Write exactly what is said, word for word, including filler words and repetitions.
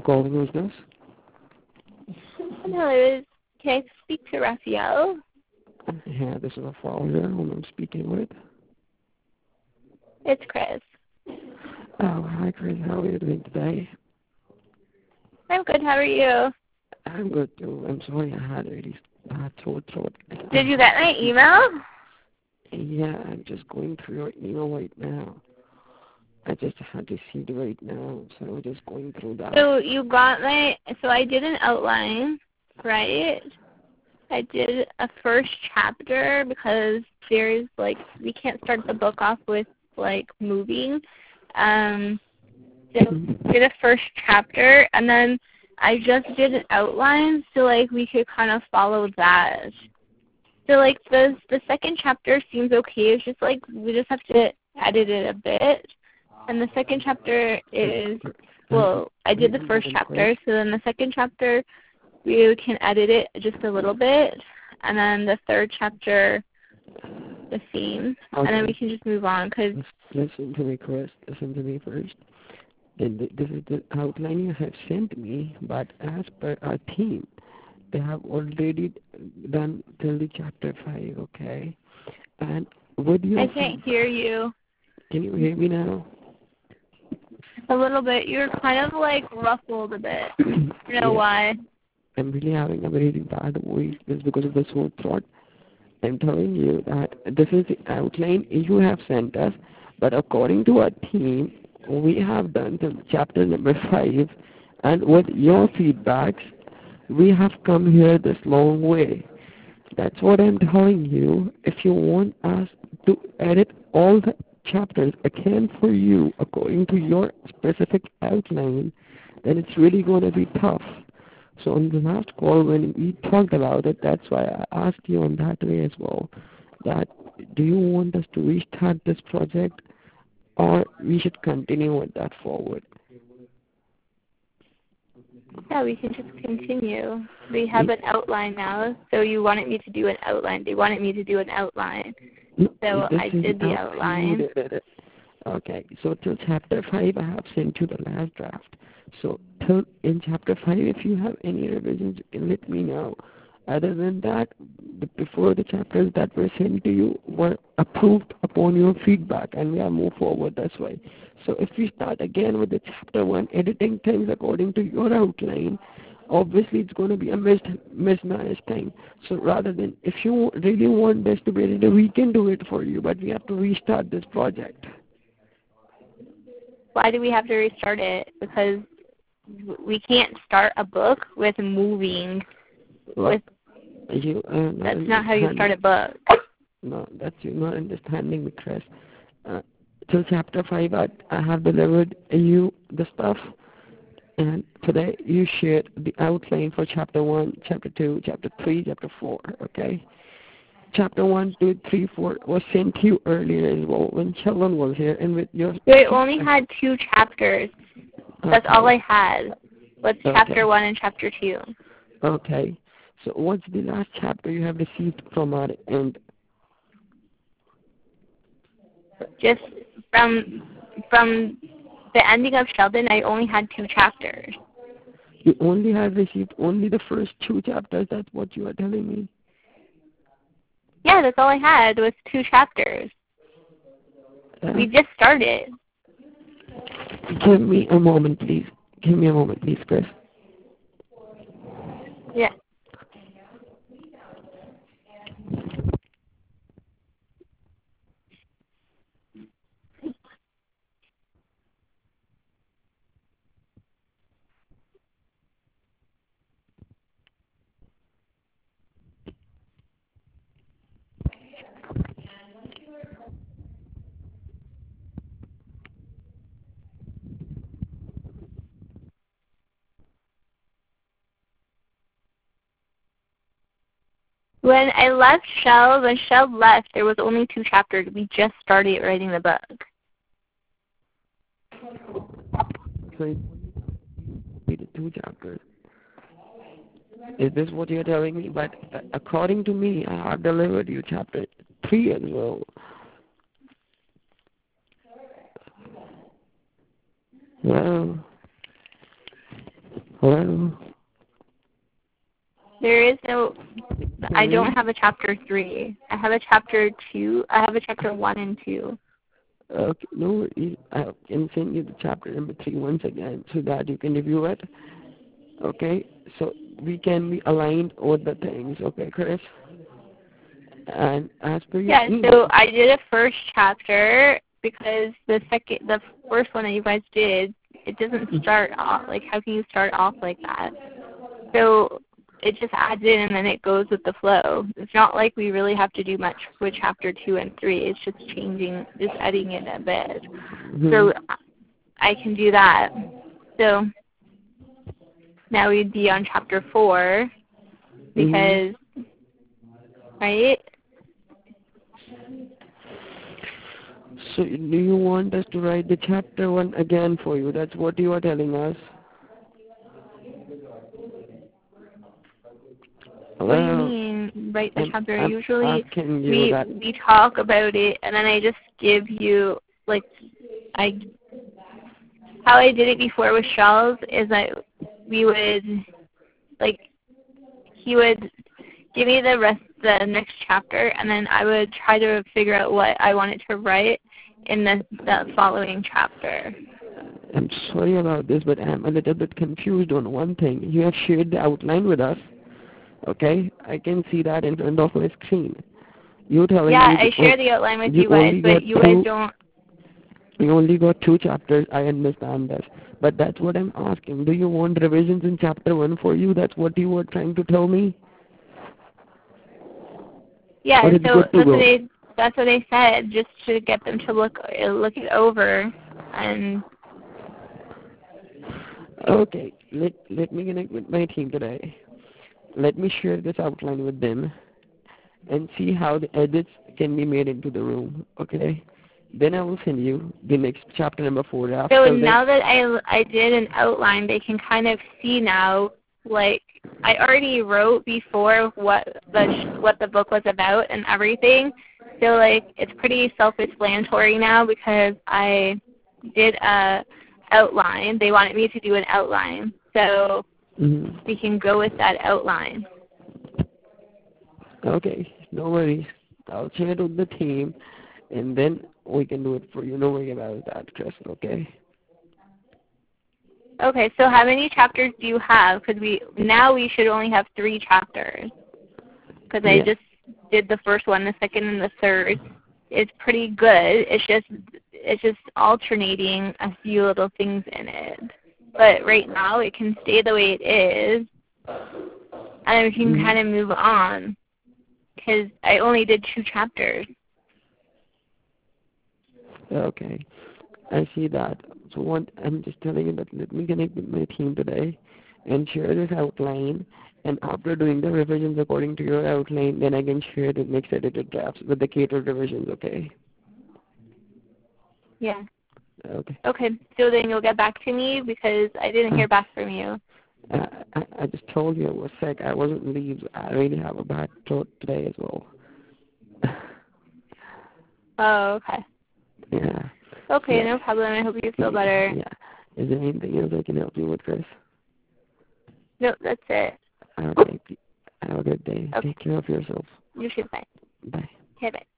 calling who's this? Hello, can I speak to Raphael? Yeah, this is a follower whom I'm speaking with. It's Chris. Oh, hi Chris, how are you doing today? I'm good, how are you? I'm good too. I'm sorry I had a really bad sore throat. Did you get my email? Yeah, I'm just going through your email right now. I just had received it right now, so I'm just going through that. So you got my, so I did an outline, right? I did a first chapter because there's like, we can't start the book off with like moving. Um, so did a first chapter and then I just did an outline so like we could kind of follow that. So like the the second chapter seems okay. It's just like we just have to edit it a bit. And the second chapter is, well, I did the first chapter, so then the second chapter we can edit it just a little bit, and then the third chapter the same, okay. And then we can just move on. Cause listen to me, Chris. Listen to me first. This is the outline you have sent me, but as per our team, they have already done till the chapter five, okay? And with your I can't hear you. Can you hear me now? A little bit. You're kind of like ruffled a bit. I don't know yeah. why. I'm really having a very bad voice just because of the sore throat. I'm telling you that this is the outline you have sent us, but according to our team, we have done till chapter number five, and with your feedbacks, we have come here this long way. That's what I'm telling you. If you want us to edit all the chapters again for you according to your specific outline, then it's really going to be tough. So on the last call when we talked about it, that's why I asked you on that way as well, that do you want us to restart this project or we should continue with that forward? Yeah, we can just continue. We have an outline now, so you wanted me to do an outline. They wanted me to do an outline. So I did the outline. Okay, so till chapter five, I have sent you the last draft. So till in chapter five, if you have any revisions, you can let me know. Other than that, the, before the chapters that were sent to you were approved upon your feedback, and we have moved forward this way. So if we start again with the chapter one, editing things according to your outline, obviously it's going to be a mis- mismanaged thing. So rather than, if you really want this to be edited, we can do it for you, but we have to restart this project. Why do we have to restart it? Because we can't start a book with moving. With you, uh, that's not how you start a book. No, that's you not understanding me, Chris. Uh, till chapter five, I, I have delivered you the stuff, and today you shared the outline for chapter one, chapter two, chapter three, chapter four. Okay. Chapter one, two, three, four was sent to you earlier as well when Sheldon was here, and with your. We only had two chapters. That's okay. all I had. Was okay. chapter one and chapter two. Okay. So what's the last chapter you have received from our end? Just from from the ending of Sheldon, I only had two chapters. You only have received only the first two chapters. That's what you are telling me. Yeah, that's all I had was two chapters. Uh, we just started. Give me a moment, please. Give me a moment, please, Chris. Yeah. When I left Shell, when Shell left, there was only two chapters. We just started writing the book. So, two chapters. Is this what you're telling me? But uh, according to me, I have delivered you chapter three as well. Well, Hello? There is no, I Sorry? don't have a chapter three. I have a chapter two. I have a chapter one and two. Okay, no worries. I can send you the chapter number three once again so that you can review it. Okay? So we can be aligned with the things, okay, Chris? And as per your Yeah, email. so I did a first chapter because the second, the first one that you guys did, it doesn't start off, like how can you start off like that? So it just adds in and then it goes with the flow. It's not like we really have to do much with chapter two and three. It's just changing, just editing it a bit. Mm-hmm. So I can do that. So now we'd be on chapter four because, mm-hmm. right? So do you want us to write the chapter one again for you? That's what you are telling us. What do you mean, write the I'm, chapter? I'm Usually we, that. we talk about it and then I just give you, like, I, how I did it before with Charles is that we would, like, he would give me the rest, the next chapter, and then I would try to figure out what I wanted to write in the, the following chapter. I'm sorry about this, but I'm a little bit confused on one thing. You have shared the outline with us, okay? I can see that in front of my screen. You're telling yeah, me... Yeah, I share the outline with you, you guys, but you two, guys don't... You only got two chapters, I understand that. But that's what I'm asking. Do you want revisions in chapter one for you? That's what you were trying to tell me? Yeah, so that's what, they, that's what they said, just to get them to look look it over and... Okay, let, let me connect with my team today. Let me share this outline with them and see how the edits can be made into the room, okay? Then I will send you the next chapter number four. After so that, now that I, I did an outline, they can kind of see now, like, I already wrote before what the what the book was about and everything. So, like, it's pretty self-explanatory now because I did a outline. They wanted me to do an outline. So mm-hmm. we can go with that outline. Okay, no worries. I'll share it with the team, and then we can do it for you. No worry about that, Chris, okay? Okay, so how many chapters do you have? Because we now we should only have three chapters. Because yeah. I just did the first one, the second, and the third. It's pretty good. It's just it's just alternating a few little things in it. But right now it can stay the way it is, and then we can mm-hmm. kind of move on. Because I only did two chapters. Okay, I see that. So what I'm just telling you that let me connect with my team today and share this outline, and after doing the revisions according to your outline, then I can share the next edited drafts with the catered revisions, okay? Yeah. Okay. Okay, so then you'll get back to me because I didn't hear back from you. I, I, I just told you I was sick. I wasn't leave. I really have a bad throat today as well. Oh, okay. Yeah. Okay, yeah. no problem. I hope you feel better. Yeah. Is there anything else I can help you with, Chris? No, that's it. Okay. Have a good day. Okay. Take care of yourself. You too. Bye. Bye. Okay, bye.